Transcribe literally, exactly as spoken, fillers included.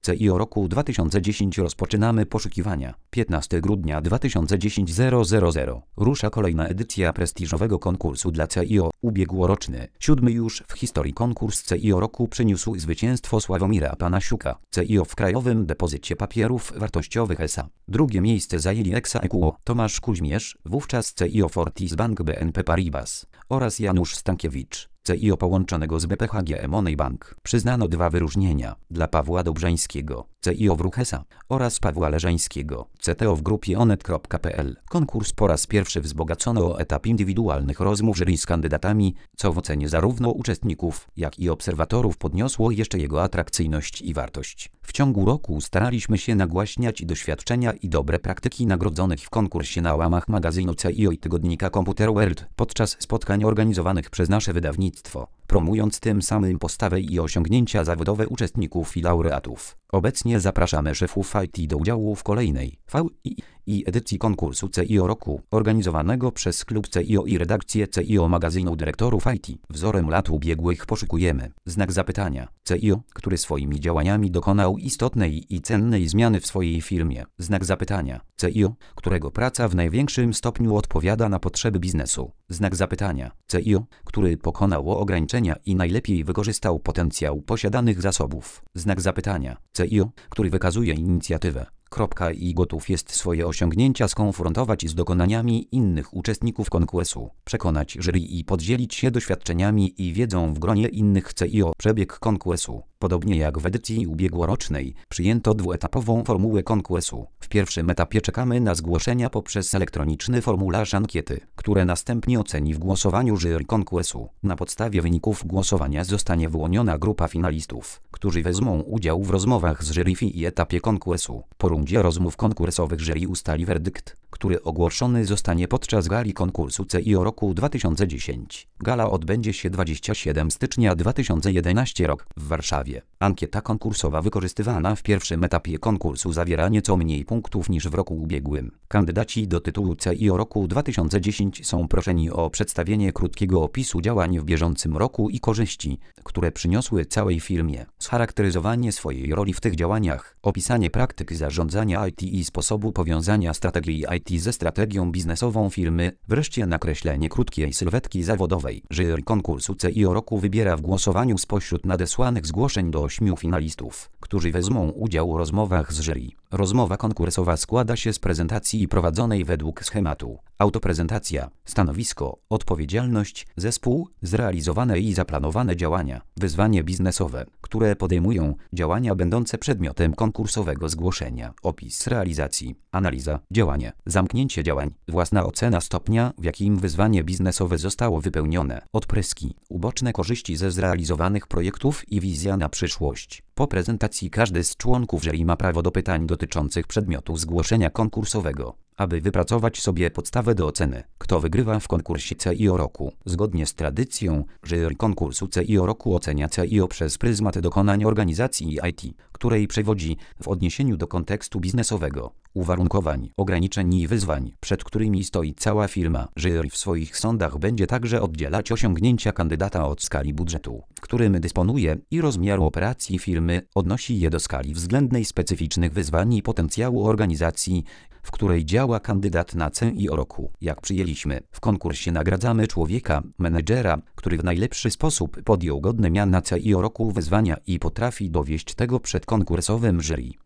C I O roku dwa tysiące dziesięć. Rozpoczynamy poszukiwania. piętnastego grudnia dwa tysiące dziesiątego. Rusza kolejna edycja prestiżowego konkursu dla C I O. Ubiegłoroczny, siódmy już w historii konkurs C I O roku przyniósł zwycięstwo Sławomira Panasiuka, C I O w Krajowym Depozycie Papierów Wartościowych S A. Drugie miejsce zajęli Exa Equo, Tomasz Kuźmierz, wówczas C I O Fortis Bank B N P Paribas, oraz Janusz Stankiewicz, C I O połączonego z B P H G Money Bank. Przyznano dwa wyróżnienia dla Pawła Dobrzańskiego, C I O w Ruch S A, oraz Pawła Leżańskiego, C T O w grupie onet kropka p l. Konkurs po raz pierwszy wzbogacono o etap indywidualnych rozmów jury z kandydatami, co w ocenie zarówno uczestników, jak i obserwatorów podniosło jeszcze jego atrakcyjność i wartość. W ciągu roku staraliśmy się nagłaśniać doświadczenia i dobre praktyki nagrodzonych w konkursie na łamach magazynu C I O i tygodnika Computer World podczas spotkań organizowanych przez nasze wydawnictwo, promując tym samym postawę i osiągnięcia zawodowe uczestników i laureatów. Obecnie zapraszamy szefów I T do udziału w kolejnej V I I edycji konkursu C I O roku, organizowanego przez klub C I O i redakcję C I O magazynu dyrektorów I T. Wzorem lat ubiegłych poszukujemy znak zapytania C I O, który swoimi działaniami dokonał istotnej i cennej zmiany w swojej firmie. Znak zapytania C I O, którego praca w największym stopniu odpowiada na potrzeby biznesu. Znak zapytania C I O, który pokonał ograniczenia i najlepiej wykorzystał potencjał posiadanych zasobów. Znak zapytania C I O, który wykazuje inicjatywę Kropka i gotów jest swoje osiągnięcia skonfrontować z dokonaniami innych uczestników konkursu, przekonać jury i podzielić się doświadczeniami i wiedzą w gronie innych C I O. Przebieg konkursu. Podobnie jak w edycji ubiegłorocznej, przyjęto dwuetapową formułę konkursu. W pierwszym etapie czekamy na zgłoszenia poprzez elektroniczny formularz ankiety, które następnie oceni w głosowaniu jury konkursu. Na podstawie wyników głosowania zostanie wyłoniona grupa finalistów, którzy wezmą udział w rozmowach z jury w I etapie konkursu. Po rundzie rozmów konkursowych jury ustali werdykt, który ogłoszony zostanie podczas gali konkursu C I O roku dwa tysiące dziesięć. Gala odbędzie się dwudziestego siódmego stycznia dwa tysiące jedenastego rok w Warszawie. Ankieta konkursowa wykorzystywana w pierwszym etapie konkursu zawiera nieco mniej punktów niż w roku ubiegłym. Kandydaci do tytułu C I O roku dwa tysiące dziesięć są proszeni o przedstawienie krótkiego opisu działań w bieżącym roku i korzyści, które przyniosły całej firmie, scharakteryzowanie swojej roli w tych działaniach, opisanie praktyk zarządzania I T i sposobu powiązania strategii I T ze strategią biznesową firmy, wreszcie nakreślenie krótkiej sylwetki zawodowej. Jury konkursu C I O roku wybiera w głosowaniu spośród nadesłanych zgłoszeń do ośmiu finalistów, którzy wezmą udział w rozmowach z jury. Rozmowa konkursowa składa się z prezentacji prowadzonej według schematu: autoprezentacja, stanowisko, odpowiedzialność, zespół, zrealizowane i zaplanowane działania, wyzwanie biznesowe, które podejmują, działania będące przedmiotem konkursowego zgłoszenia, opis realizacji, analiza, działanie, zamknięcie działań, własna ocena stopnia, w jakim wyzwanie biznesowe zostało wypełnione, odpryski, uboczne korzyści ze zrealizowanych projektów i wizja na przyszłość. Po prezentacji każdy z członków jury ma prawo do pytań dotyczących przedmiotu zgłoszenia konkursowego, aby wypracować sobie podstawę do oceny, kto wygrywa w konkursie C I O roku. Zgodnie z tradycją, jury konkursu C I O roku ocenia C I O przez pryzmat dokonań organizacji I T, której przewodzi w odniesieniu do kontekstu biznesowego, uwarunkowań, ograniczeń i wyzwań, przed którymi stoi cała firma. Jury w swoich sądach będzie także oddzielać osiągnięcia kandydata od skali budżetu, którym dysponuje, i rozmiaru operacji firmy, odnosi je do skali względnej specyficznych wyzwań i potencjału organizacji, w której działa kandydat na C I O roku. Jak przyjęliśmy, w konkursie nagradzamy człowieka, menedżera, który w najlepszy sposób podjął godne miana C I O roku wyzwania i potrafi dowieść tego przed konkursowym jury.